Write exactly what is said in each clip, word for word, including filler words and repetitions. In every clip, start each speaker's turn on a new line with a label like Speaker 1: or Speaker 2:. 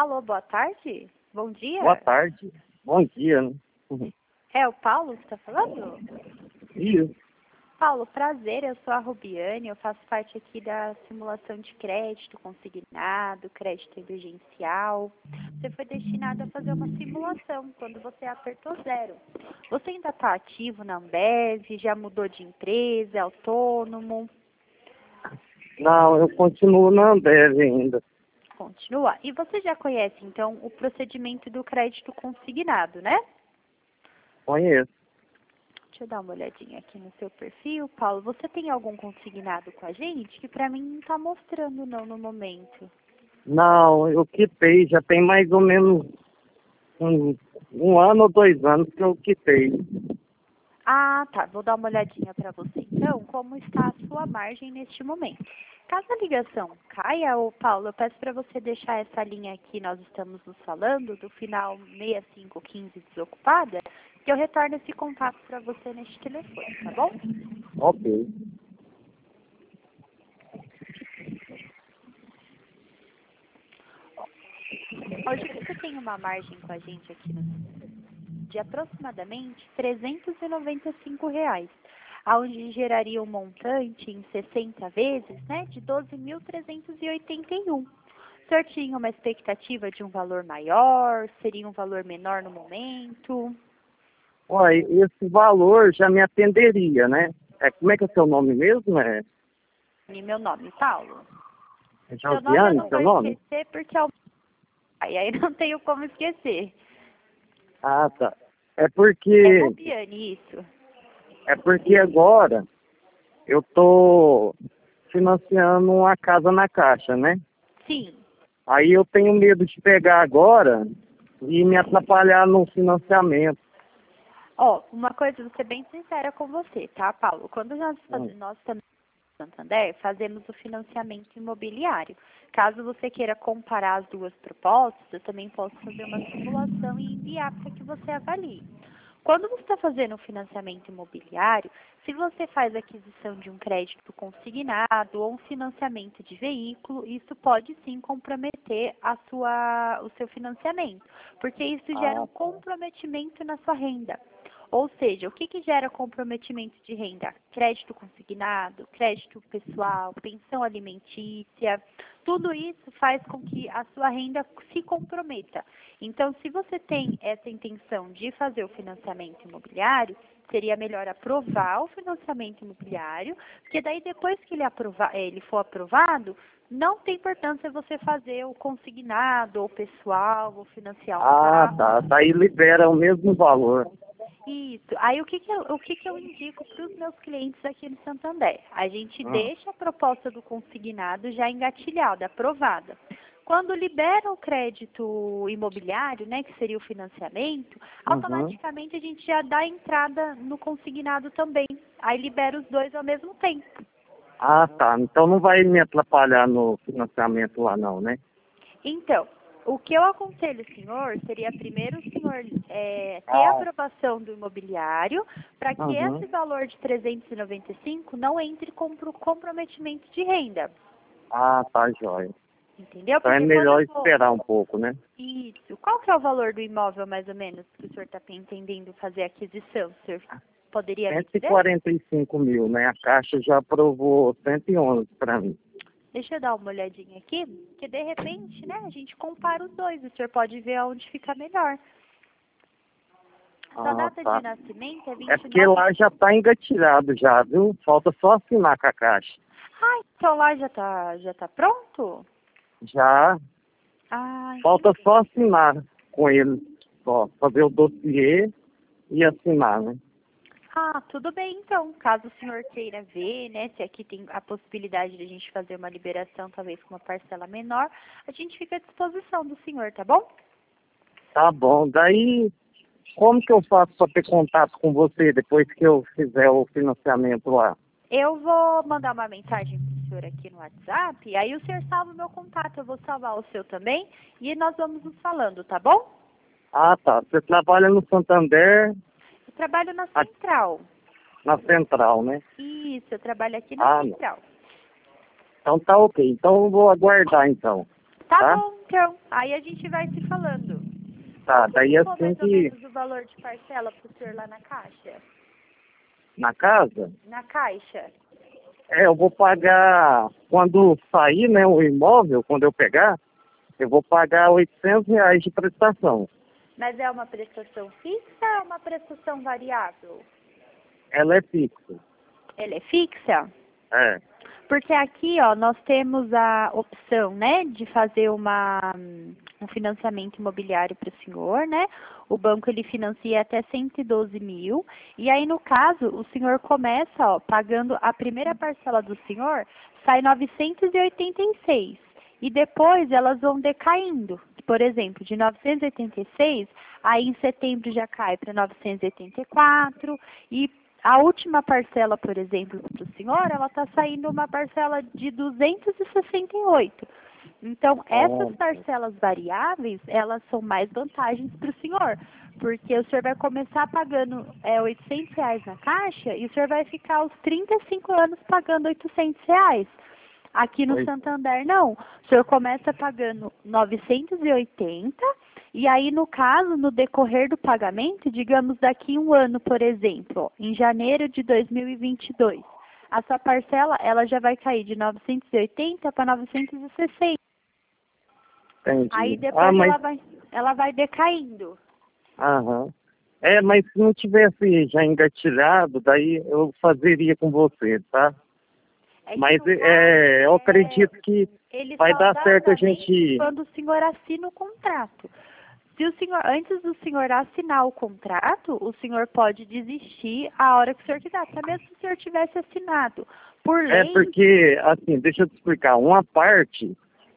Speaker 1: Alô, boa tarde? Bom dia?
Speaker 2: Boa tarde. Bom dia. Né? Uhum.
Speaker 1: É o Paulo que está falando?
Speaker 2: Isso.
Speaker 1: Paulo, prazer, eu sou a Rubiane, eu faço parte aqui da simulação de crédito consignado, crédito emergencial. Você foi destinado a fazer uma simulação quando você apertou zero. Você ainda está ativo na Ambev, já mudou de empresa, é autônomo?
Speaker 2: Não, eu continuo na Ambev ainda.
Speaker 1: Continua. E você já conhece, então, o procedimento do crédito consignado, né?
Speaker 2: Conheço.
Speaker 1: Deixa eu dar uma olhadinha aqui no seu perfil. Paulo, você tem algum consignado com a gente? Que pra mim não está mostrando não no momento.
Speaker 2: Não, eu quitei, já tem mais ou menos um, um ano ou dois anos que eu quitei.
Speaker 1: Ah, tá. Vou dar uma olhadinha para você. Então, como está a sua margem neste momento? Caso a ligação caia, ô Paulo, eu peço para você deixar essa linha aqui, nós estamos nos falando, do final seis cinco um cinco desocupada, que eu retorno esse contato para você neste telefone, tá bom?
Speaker 2: Ok.
Speaker 1: Hoje você tem uma margem com a gente aqui no de aproximadamente trezentos e noventa e cinco reais, onde geraria um montante em sessenta vezes, né, de doze mil trezentos e oitenta e um. O senhor tinha uma expectativa de um valor maior? Seria um valor menor no momento?
Speaker 2: Olha, esse valor já me atenderia, né? É, como é que é seu nome mesmo? É
Speaker 1: E meu nome, Paulo.
Speaker 2: é
Speaker 1: Seu nome eu
Speaker 2: Josiane,
Speaker 1: não
Speaker 2: seu
Speaker 1: vou
Speaker 2: nome?
Speaker 1: esquecer porque é o pai, aí não tenho como esquecer.
Speaker 2: Ah, tá. É
Speaker 1: É
Speaker 2: porque,
Speaker 1: Rubiane, isso.
Speaker 2: é porque agora eu tô financiando uma casa na Caixa, né?
Speaker 1: Sim.
Speaker 2: Aí eu tenho medo de pegar agora e me atrapalhar no financiamento.
Speaker 1: Ó, uma coisa, vou ser bem sincera com você, tá, Paulo? Quando nós
Speaker 2: Hum.
Speaker 1: fazemos, nós também no Santander, fazemos o financiamento imobiliário. Caso você queira comparar as duas propostas, eu também posso fazer uma simulação e enviar para que você avalie. Quando você está fazendo um financiamento imobiliário, se você faz a aquisição de um crédito consignado ou um financiamento de veículo, isso pode sim comprometer a sua, o seu financiamento, porque isso gera
Speaker 2: Ah,
Speaker 1: um comprometimento na sua renda. Ou seja, o que, que gera comprometimento de renda? Crédito consignado, crédito pessoal, pensão alimentícia, tudo isso faz com que a sua renda se comprometa. Então, se você tem essa intenção de fazer o financiamento imobiliário, seria melhor aprovar o financiamento imobiliário, porque daí depois que ele, aprovar, ele for aprovado, não tem importância você fazer o consignado, ou pessoal, ou financiar um
Speaker 2: ah,
Speaker 1: carro.
Speaker 2: tá. Daí libera o mesmo valor.
Speaker 1: Isso. Aí o que, que, eu, o que, que eu indico para os meus clientes aqui no Santander? A gente
Speaker 2: Hum.
Speaker 1: deixa a proposta do consignado já engatilhada, aprovada. Quando libera o crédito imobiliário, né, que seria o financiamento,
Speaker 2: Uhum.
Speaker 1: automaticamente a gente já dá entrada no consignado também. Aí libera os dois ao mesmo tempo.
Speaker 2: Ah, tá. Então não vai me atrapalhar no financiamento lá não, né?
Speaker 1: Então, o que eu aconselho o senhor seria primeiro o senhor é, ter a
Speaker 2: Ah,
Speaker 1: aprovação do imobiliário para que esse
Speaker 2: uhum.
Speaker 1: valor de trezentos e noventa e cinco não entre com pro- comprometimento de renda.
Speaker 2: Ah, tá, joia.
Speaker 1: Entendeu?
Speaker 2: Então é
Speaker 1: Porque quando eu
Speaker 2: melhor
Speaker 1: vou...
Speaker 2: esperar um pouco, né?
Speaker 1: Isso. Qual que é o valor do imóvel, mais ou menos, que o senhor está pretendendo fazer a aquisição? O senhor poderia me
Speaker 2: cento e
Speaker 1: dizer?
Speaker 2: quarenta e cinco mil, né? A Caixa já aprovou cento e onze para mim.
Speaker 1: Deixa eu dar uma olhadinha aqui, que de repente, né, a gente compara os dois. O senhor pode ver aonde fica melhor. Sua
Speaker 2: Ah,
Speaker 1: data de
Speaker 2: tá.
Speaker 1: nascimento é
Speaker 2: É
Speaker 1: vinte e
Speaker 2: porque
Speaker 1: nove.
Speaker 2: lá já tá engatilhado já, viu? Falta só assinar com a Caixa.
Speaker 1: Ah, então lá já tá, já tá pronto?
Speaker 2: Já
Speaker 1: Ah,
Speaker 2: falta
Speaker 1: entendi.
Speaker 2: só assinar com ele. Só fazer o dossiê e assinar, né?
Speaker 1: Ah, tudo bem então. Caso o senhor queira ver, né, se aqui tem a possibilidade de a gente fazer uma liberação, talvez com uma parcela menor, a gente fica à disposição do senhor, tá bom?
Speaker 2: Tá bom. Daí, como que eu faço para ter contato com você depois que eu fizer o financiamento lá?
Speaker 1: Eu vou mandar uma mensagem pro senhor aqui no WhatsApp, aí o senhor salva o meu contato, eu vou salvar o seu também, e nós vamos nos falando, tá bom?
Speaker 2: Ah, tá. Você trabalha no Santander,
Speaker 1: Eu trabalho na
Speaker 2: a-
Speaker 1: Central.
Speaker 2: na Central, né?
Speaker 1: Isso, eu trabalho aqui na
Speaker 2: Ah, não.
Speaker 1: Central.
Speaker 2: Então tá ok. Então eu vou aguardar então,
Speaker 1: Tá
Speaker 2: tá?
Speaker 1: bom, Então, aí a gente vai se falando.
Speaker 2: Tá, daí
Speaker 1: Qual
Speaker 2: assim
Speaker 1: mais ou
Speaker 2: que
Speaker 1: menos o valor de parcela pro senhor lá na caixa?
Speaker 2: na casa,
Speaker 1: Na caixa?
Speaker 2: é, eu vou pagar, quando sair, né, o imóvel, quando eu pegar, eu vou pagar oitocentos reais de prestação.
Speaker 1: Mas é uma prestação fixa ou é uma prestação variável?
Speaker 2: Ela é fixa.
Speaker 1: Ela é fixa?
Speaker 2: É.
Speaker 1: Porque aqui, ó, nós temos a opção, né, de fazer uma, um financiamento imobiliário para o senhor, né? O banco, ele financia até cento e doze mil. E aí, no caso, o senhor começa, ó, pagando a primeira parcela do senhor, sai novecentos e oitenta e seis. E depois elas vão decaindo. Por exemplo, de novecentos e oitenta e seis, aí em setembro já cai para novecentos e oitenta e quatro. E a última parcela, por exemplo, para o senhor, ela está saindo uma parcela de duzentos e sessenta e oito. Então, essas parcelas variáveis, elas são mais vantagens para o senhor, porque o senhor vai começar pagando é, oitocentos reais na caixa e o senhor vai ficar os trinta e cinco anos pagando oitocentos reais. Aqui no
Speaker 2: Oi.
Speaker 1: Santander, não. O senhor começa pagando novecentos e oitenta e aí, no caso, no decorrer do pagamento, digamos daqui um ano, por exemplo, em janeiro de dois mil e vinte e dois, a sua parcela ela já vai cair de novecentos e oitenta para novecentos e sessenta.
Speaker 2: Entendi.
Speaker 1: Aí depois
Speaker 2: Ah, mas,
Speaker 1: ela, vai, ela vai decaindo.
Speaker 2: aham. É, mas se não tivesse já engatilhado, daí eu fazeria com você, tá?
Speaker 1: É que,
Speaker 2: Mas
Speaker 1: no caso,
Speaker 2: é, eu acredito que
Speaker 1: ele
Speaker 2: vai
Speaker 1: só
Speaker 2: dar
Speaker 1: dá
Speaker 2: certo a
Speaker 1: andamento
Speaker 2: gente.
Speaker 1: quando o senhor assina o contrato. Se o senhor, antes do senhor assinar o contrato, o senhor pode desistir a hora que o senhor quiser, até mesmo se o senhor tivesse assinado. Por
Speaker 2: É
Speaker 1: lei,
Speaker 2: porque, assim, deixa eu te explicar. Uma parte,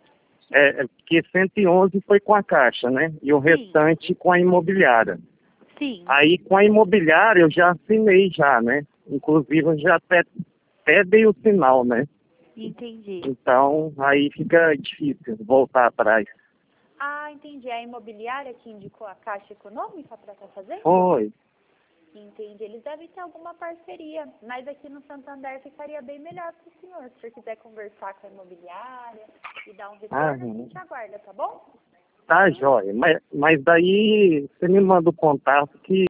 Speaker 2: é, é que cento e onze foi com a Caixa, né? E o
Speaker 1: sim,
Speaker 2: restante com a imobiliária.
Speaker 1: sim,
Speaker 2: Aí com a imobiliária eu já assinei já, né? Inclusive eu já até, até dei o sinal, né?
Speaker 1: entendi.
Speaker 2: Então aí fica difícil voltar atrás.
Speaker 1: Ah, entendi. É a imobiliária que indicou a Caixa Econômica para estar fazendo?
Speaker 2: Foi.
Speaker 1: Entendi. Eles devem ter alguma parceria, mas aqui no Santander ficaria bem melhor para o senhor. Se o senhor quiser conversar com a imobiliária e dar um retorno, a
Speaker 2: Aham.
Speaker 1: gente aguarda, tá bom?
Speaker 2: Tá, jóia. Mas, mas daí você me manda o contato que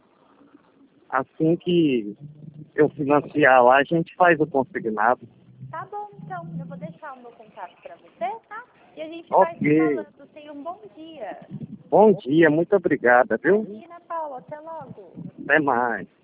Speaker 2: assim que eu financiar lá, a gente faz o consignado.
Speaker 1: Tá bom, então. Eu vou deixar o meu contato para você, tá? E a gente vai se
Speaker 2: Ok.
Speaker 1: falando. Tenha um bom dia.
Speaker 2: Bom dia, muito obrigada, viu?
Speaker 1: Imagina, Paula. Até logo.
Speaker 2: Até mais.